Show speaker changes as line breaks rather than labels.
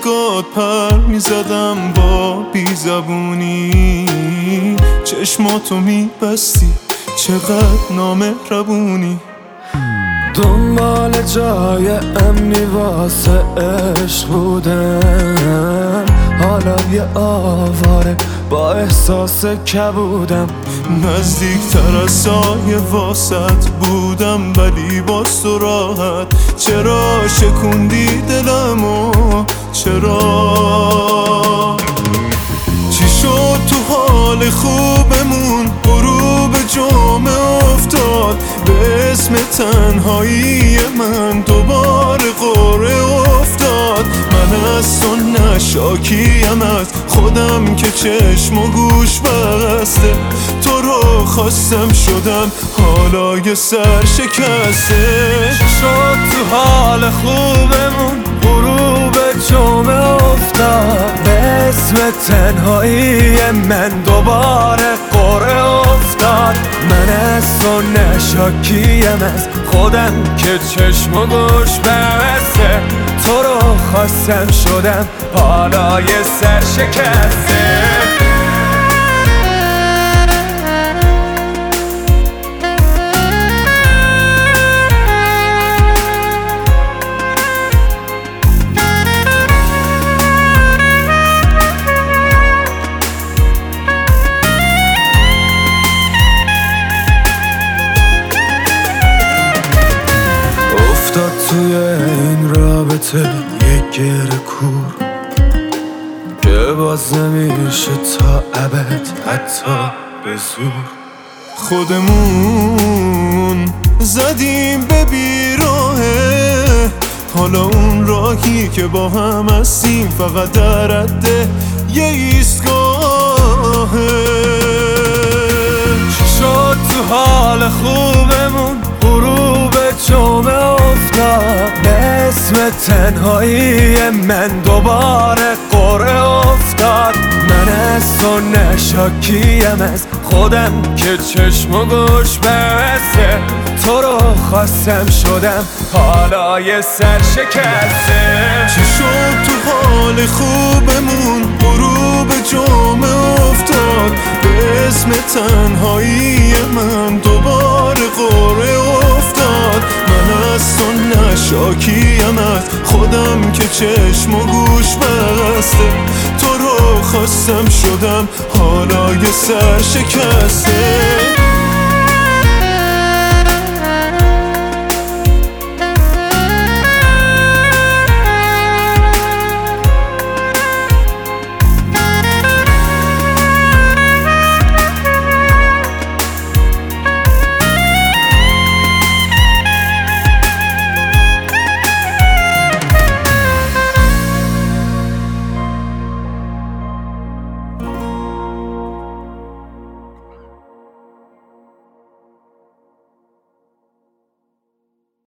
عشقات پر میزدم با بیزبونی، چشماتو میبستی چقدر نامهربونی.
دنبال جای امنی واسه عشق بودم، حالا یه آواره با احساس کبودم.
نزدیکتر از سایه واسط بودم ولی باز تو راحت. چرا شکوندی دلمو؟ چرا؟ چی شد تو حال خوبمون؟ غروب جمعه افتاد به اسم تنهایی من دوباره قرعه افتاد. من از تو نشاکیم از خودم که چشم و گوش بسته، تو رو خواستم شدم حالا یه سر شکسته.
شد تو حال خوبمون غروب جمعه افتاد به اسم تنهایی من دوباره قرعه افتاد. من از تو نشاکیم از خودم که چشم و گوش بسته، تو رو خواستم شدم حالا یه سر شکسته. افتاد توی این رابطه یک گره کور که باز نمیشه تا ابد حتی به زور.
خودمون زدیم به بیراهه، حالا اون راهی که با هم هستیم فقط در رده یه ایستگاهه.
شد تو حال خوبمون غروب جمعه افتاد به اسم تنهایی من دوباره قرعه افتاد. من از تو نشاکیم از خودم که چشم و گوش بسته، تو رو خواستم شدم حالا یه سر شکسته.
چی شد تو حال خوبمون غروب جمعه افتاد به اسم تنهایی من دوباره قرعه افتاد. من از تو نشاکیم از خودم که چشم و گوش بسته، تو رو خواستم شدم حالا یه سر شکسته.